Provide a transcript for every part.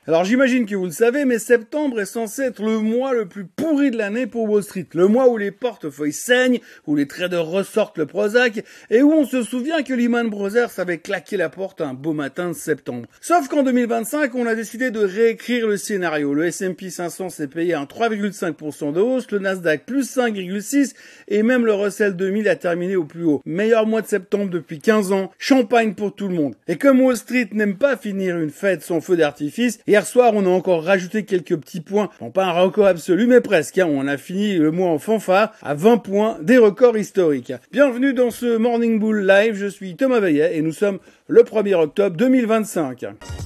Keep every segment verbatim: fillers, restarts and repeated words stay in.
Alors j'imagine que vous le savez, mais septembre est censé être le mois le plus pourri de l'année pour Wall Street. Le mois où les portefeuilles saignent, où les traders ressortent le Prozac, et où on se souvient que Lehman Brothers avait claqué la porte un beau matin de septembre. Sauf qu'en deux mille vingt-cinq, on a décidé de réécrire le scénario. Le S and P cinq cents s'est payé un trois virgule cinq pour cent de hausse, le Nasdaq plus cinq virgule six, et même le Russell deux mille a terminé au plus haut. Meilleur mois de septembre depuis quinze ans, champagne pour tout le monde. Et comme Wall Street n'aime pas finir une fête sans feu d'artifice, hier soir, on a encore rajouté quelques petits points. Bon, pas un record absolu, mais presque. Hein. On a fini le mois en fanfare à vingt points, des records historiques. Bienvenue dans ce Morning Bull Live. Je suis Thomas Veillet et nous sommes le premier octobre deux mille vingt-cinq.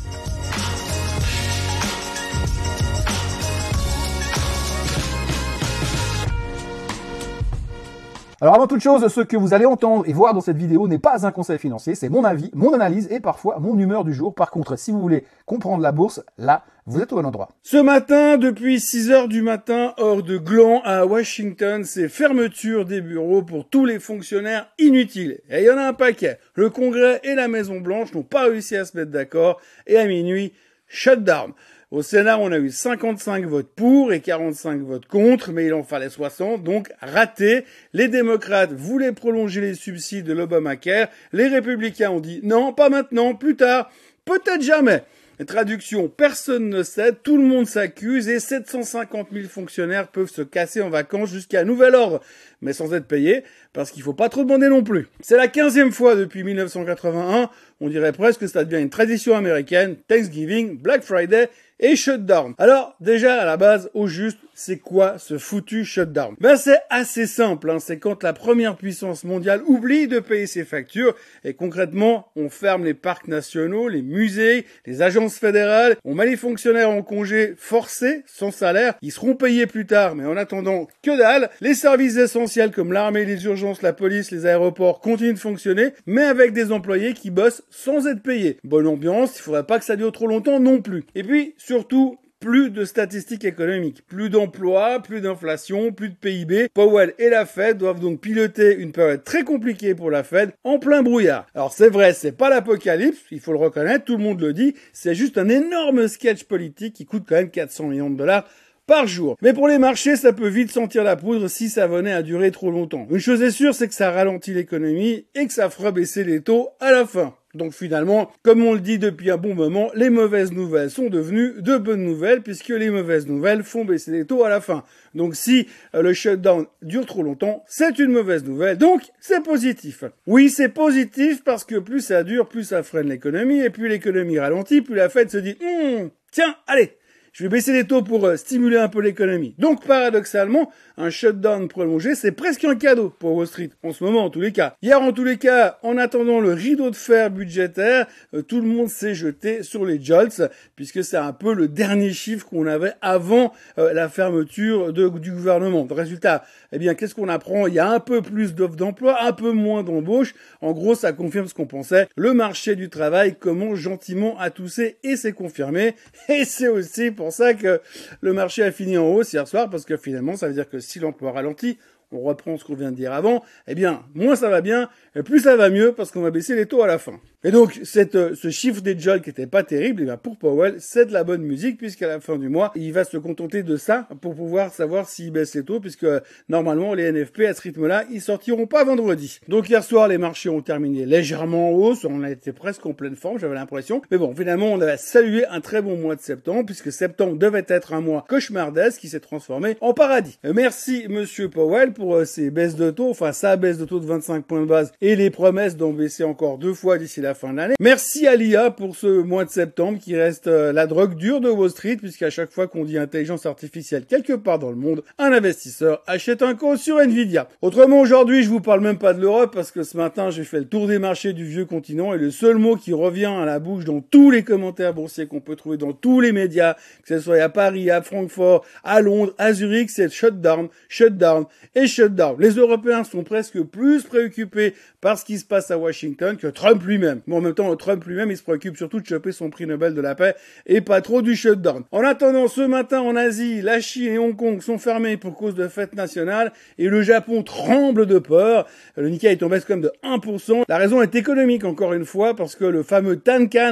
Alors avant toute chose, ce que vous allez entendre et voir dans cette vidéo n'est pas un conseil financier, c'est mon avis, mon analyse et parfois mon humeur du jour. Par contre, si vous voulez comprendre la bourse, là, vous êtes au bon endroit. Ce matin, depuis six heures du matin, hors de Gland à Washington, c'est fermeture des bureaux pour tous les fonctionnaires inutiles. Et il y en a un paquet. Le Congrès et la Maison-Blanche n'ont pas réussi à se mettre d'accord et à minuit, shutdown. Au Sénat, on a eu cinquante-cinq votes pour et quarante-cinq votes contre, mais il en fallait soixante, donc raté. Les démocrates voulaient prolonger les subsides de l'Obamacare. Les républicains ont dit non, pas maintenant, plus tard, peut-être jamais. Traduction, personne ne cède, tout le monde s'accuse et sept cent cinquante mille fonctionnaires peuvent se casser en vacances jusqu'à nouvel ordre, mais sans être payés, parce qu'il faut pas trop demander non plus. C'est la quinzième fois depuis mille neuf cent quatre-vingt-un, on dirait presque que ça devient une tradition américaine, Thanksgiving, Black Friday et shutdown. Alors, déjà, à la base, au juste, c'est quoi ce foutu shutdown? Ben, c'est assez simple, hein. C'est quand la première puissance mondiale oublie de payer ses factures, et concrètement, on ferme les parcs nationaux, les musées, les agences fédérales, on met les fonctionnaires en congé forcé, sans salaire, ils seront payés plus tard, mais en attendant, que dalle. Les services essentiels comme l'armée, les urgences, la police, les aéroports continuent de fonctionner, mais avec des employés qui bossent sans être payés. Bonne ambiance, il faudrait pas que ça dure trop longtemps non plus. Et puis, surtout, plus de statistiques économiques, plus d'emplois, plus d'inflation, plus de P I B. Powell et la Fed doivent donc piloter une période très compliquée pour la Fed en plein brouillard. Alors c'est vrai, c'est pas l'apocalypse, il faut le reconnaître, tout le monde le dit, c'est juste un énorme sketch politique qui coûte quand même quatre cents millions de dollars par jour. Mais pour les marchés, ça peut vite sentir la poudre si ça venait à durer trop longtemps. Une chose est sûre, c'est que ça ralentit l'économie et que ça fera baisser les taux à la fin. Donc finalement, comme on le dit depuis un bon moment, les mauvaises nouvelles sont devenues de bonnes nouvelles puisque les mauvaises nouvelles font baisser les taux à la fin. Donc si euh, le shutdown dure trop longtemps, c'est une mauvaise nouvelle. Donc c'est positif. Oui, c'est positif parce que plus ça dure, plus ça freine l'économie et plus l'économie ralentit, plus la Fed se dit hm, tiens, allez, je vais baisser les taux pour euh, stimuler un peu l'économie. Donc, paradoxalement, un shutdown prolongé, c'est presque un cadeau pour Wall Street, en ce moment, en tous les cas. Hier, en tous les cas, en attendant le rideau de fer budgétaire, euh, tout le monde s'est jeté sur les jolts, puisque c'est un peu le dernier chiffre qu'on avait avant euh, la fermeture de, du gouvernement. Résultat, eh bien, qu'est-ce qu'on apprend? Il y a un peu plus d'offres d'emploi, un peu moins d'embauches. En gros, ça confirme ce qu'on pensait. Le marché du travail commence gentiment à tousser, et c'est confirmé. Et c'est aussi pour C'est pour ça que le marché a fini en hausse hier soir, parce que finalement, ça veut dire que si l'emploi ralentit, on reprend ce qu'on vient de dire avant, eh bien, moins ça va bien, et plus ça va mieux, parce qu'on va baisser les taux à la fin. Et donc, cette, ce chiffre des jolts qui était pas terrible, eh bien, pour Powell, c'est de la bonne musique, puisqu'à la fin du mois, il va se contenter de ça pour pouvoir savoir s'il baisse les taux, puisque normalement, les N F P, à ce rythme-là, ils sortiront pas vendredi. Donc, hier soir, les marchés ont terminé légèrement en hausse, on a été presque en pleine forme, j'avais l'impression. Mais bon, finalement, on a salué un très bon mois de septembre, puisque septembre devait être un mois cauchemardesque qui s'est transformé en paradis. Merci, monsieur Powell, pour ses baisses de taux, enfin, sa baisse de taux de vingt-cinq points de base et les promesses d'en baisser encore deux fois d'ici la fin de l'année. Merci à l'I A pour ce mois de septembre qui reste euh, la drogue dure de Wall Street, puisqu'à chaque fois qu'on dit intelligence artificielle quelque part dans le monde, un investisseur achète un call sur Nvidia. Autrement, aujourd'hui, je vous parle même pas de l'Europe, parce que ce matin, j'ai fait le tour des marchés du vieux continent, et le seul mot qui revient à la bouche dans tous les commentaires boursiers qu'on peut trouver dans tous les médias, que ce soit à Paris, à Francfort, à Londres, à Zurich, c'est shutdown, shutdown et shutdown. Les Européens sont presque plus préoccupés par ce qui se passe à Washington que Trump lui-même. Mais en même temps, Trump lui-même, il se préoccupe surtout de choper son prix Nobel de la paix et pas trop du shutdown. En attendant, ce matin en Asie, la Chine et Hong Kong sont fermés pour cause de fête nationale et le Japon tremble de peur. Le Nikkei est en baisse comme de un pour cent. La raison est économique, encore une fois, parce que le fameux Tankan,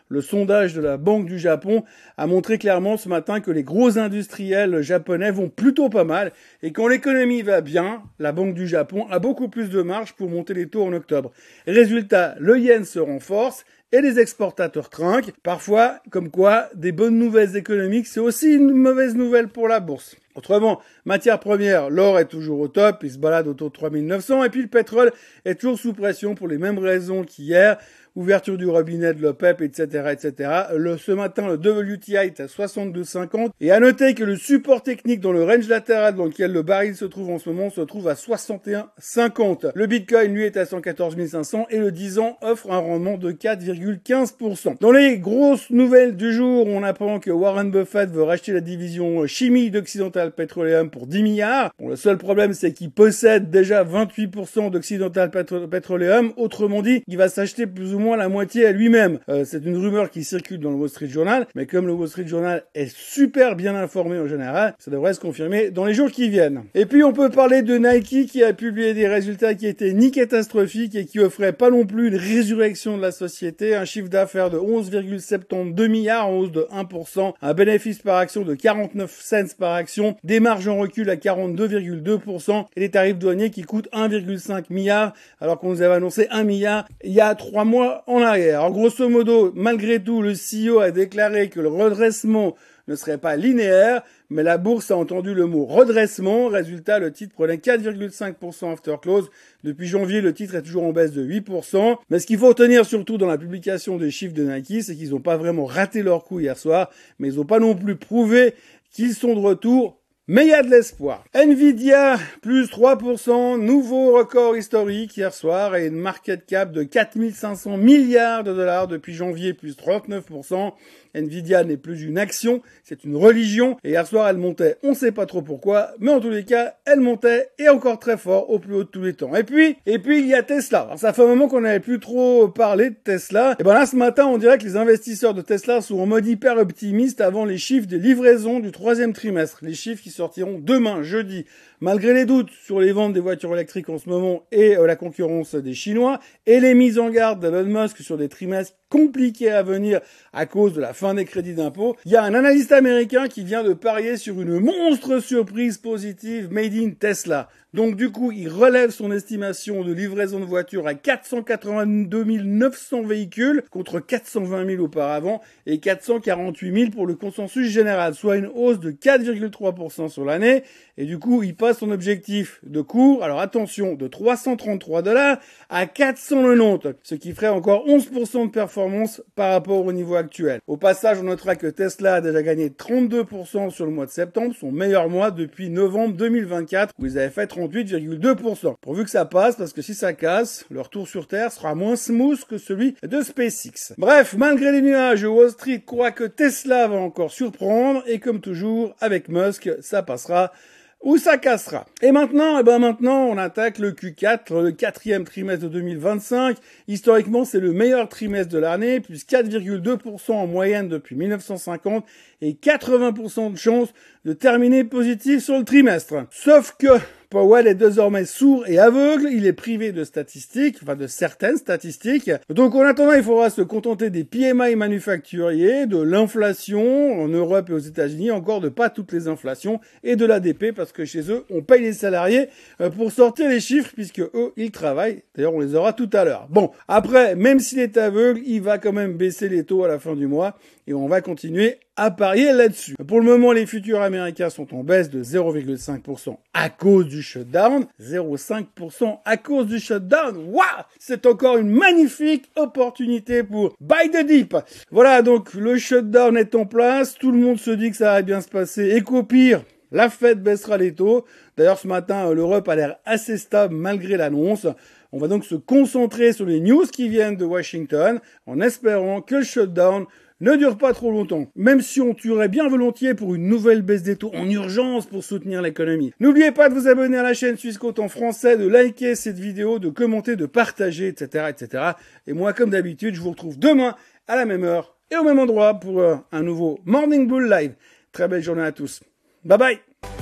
Le sondage de la Banque du Japon a montré clairement ce matin que les gros industriels japonais vont plutôt pas mal et quand l'économie va bien, la Banque du Japon a beaucoup plus de marge pour monter les taux en octobre. Résultat, le yen se renforce et les exportateurs trinquent. Parfois, comme quoi, des bonnes nouvelles économiques, c'est aussi une mauvaise nouvelle pour la bourse. Autrement, matière première, l'or est toujours au top, il se balade autour de trois mille neuf cents, et puis le pétrole est toujours sous pression pour les mêmes raisons qu'hier. Ouverture du robinet de l'OPEP, et cetera, et cetera. Le, ce matin, le W T I est à soixante-deux cinquante. Et à noter que le support technique dans le range latéral dans lequel le baril se trouve en ce moment se trouve à soixante et un cinquante. Le Bitcoin, lui, est à cent quatorze mille cinq cents et le dix ans offre un rendement de quatre virgule quinze pour cent. Dans les grosses nouvelles du jour, on apprend que Warren Buffett veut racheter la division chimie d'Occidental Petroleum pour dix milliards. Bon, le seul problème, c'est qu'il possède déjà vingt-huit pour cent d'Occidental Petroleum. Autrement dit, il va s'acheter plus ou moins la moitié à lui-même. Euh, c'est une rumeur qui circule dans le Wall Street Journal, mais comme le Wall Street Journal est super bien informé en général, ça devrait se confirmer dans les jours qui viennent. Et puis on peut parler de Nike qui a publié des résultats qui étaient ni catastrophiques et qui offraient pas non plus une résurrection de la société, un chiffre d'affaires de onze virgule soixante-douze milliards en hausse de un pour cent, un bénéfice par action de quarante-neuf cents par action, des marges en recul à quarante-deux virgule deux pour cent et des tarifs douaniers qui coûtent un virgule cinq milliard alors qu'on nous avait annoncé un milliard il y a trois mois en arrière. Alors, grosso modo, malgré tout, le C E O a déclaré que le redressement ne serait pas linéaire, mais la bourse a entendu le mot redressement. Résultat, le titre prenait quatre virgule cinq pour cent after close. Depuis janvier, le titre est toujours en baisse de huit pour cent. Mais ce qu'il faut retenir surtout dans la publication des chiffres de Nike, c'est qu'ils n'ont pas vraiment raté leur coup hier soir, mais ils n'ont pas non plus prouvé qu'ils sont de retour. Mais il y a de l'espoir. Nvidia, plus trois pour cent, nouveau record historique hier soir et une market cap de quatre mille cinq cents milliards de dollars depuis janvier, plus trente-neuf pour cent. Nvidia n'est plus une action, c'est une religion. Et hier soir, elle montait, on sait pas trop pourquoi, mais en tous les cas, elle montait et encore très fort au plus haut de tous les temps. Et puis, et puis il y a Tesla. Alors, ça fait un moment qu'on n'avait plus trop parlé de Tesla. Et ben là, ce matin, on dirait que les investisseurs de Tesla sont en mode hyper optimiste avant les chiffres des livraisons du troisième trimestre. Les chiffres qui sortiront demain, jeudi. Malgré les doutes sur les ventes des voitures électriques en ce moment et euh, la concurrence des Chinois et les mises en garde d'Elon Musk sur des trimestres compliqués à venir à cause de la fin des crédits d'impôt, il y a un analyste américain qui vient de parier sur une monstre surprise positive made in Tesla. Donc du coup, il relève son estimation de livraison de voitures à quatre cent quatre-vingt-deux mille neuf cents véhicules contre quatre cent vingt mille auparavant et quatre cent quarante-huit mille pour le consensus général, soit une hausse de quatre virgule trois pour cent sur l'année. Et du coup, il passe son objectif de cours, alors attention, de trois cent trente-trois dollars à quatre cent quatre-vingt-dix, ce qui ferait encore onze pour cent de performance par rapport au niveau actuel. Au passage, on notera que Tesla a déjà gagné trente-deux pour cent sur le mois de septembre, son meilleur mois depuis novembre deux mille vingt-quatre, où ils avaient fait trente-huit virgule deux pour cent. Pourvu que ça passe, parce que si ça casse, leur retour sur Terre sera moins smooth que celui de SpaceX. Bref, malgré les nuages, Wall Street croit que Tesla va encore surprendre, et comme toujours, avec Musk, ça passera ou ça cassera. Et maintenant, eh ben maintenant, on attaque le Q quatre, le quatrième trimestre de deux mille vingt-cinq. Historiquement, c'est le meilleur trimestre de l'année, plus quatre virgule deux pour cent en moyenne depuis mille neuf cent cinquante et quatre-vingts pour cent de chances de terminer positif sur le trimestre. Sauf que Powell est désormais sourd et aveugle, il est privé de statistiques, enfin de certaines statistiques. Donc en attendant, il faudra se contenter des P M I manufacturiers, de l'inflation en Europe et aux États-Unis, encore de pas toutes les inflations, et de l'A D P, parce que chez eux, on paye les salariés pour sortir les chiffres, puisque eux, ils travaillent. D'ailleurs, on les aura tout à l'heure. Bon, après, même s'il est aveugle, il va quand même baisser les taux à la fin du mois, et on va continuer à parier là-dessus. Pour le moment, les futurs américains sont en baisse de zéro virgule cinq pour cent à cause du shutdown. zéro virgule cinq pour cent à cause du shutdown. Waouh! C'est encore une magnifique opportunité pour buy the dip. Voilà, donc le shutdown est en place. Tout le monde se dit que ça va bien se passer et qu'au pire, la Fed baissera les taux. D'ailleurs, ce matin, l'Europe a l'air assez stable malgré l'annonce. On va donc se concentrer sur les news qui viennent de Washington en espérant que le shutdown ne dure pas trop longtemps, même si on tuerait bien volontiers pour une nouvelle baisse des taux en urgence pour soutenir l'économie. N'oubliez pas de vous abonner à la chaîne Swissquote en français, de liker cette vidéo, de commenter, de partager, et cetera, et cetera. Et moi, comme d'habitude, je vous retrouve demain à la même heure et au même endroit pour un nouveau Morning Bull Live. Très belle journée à tous. Bye bye!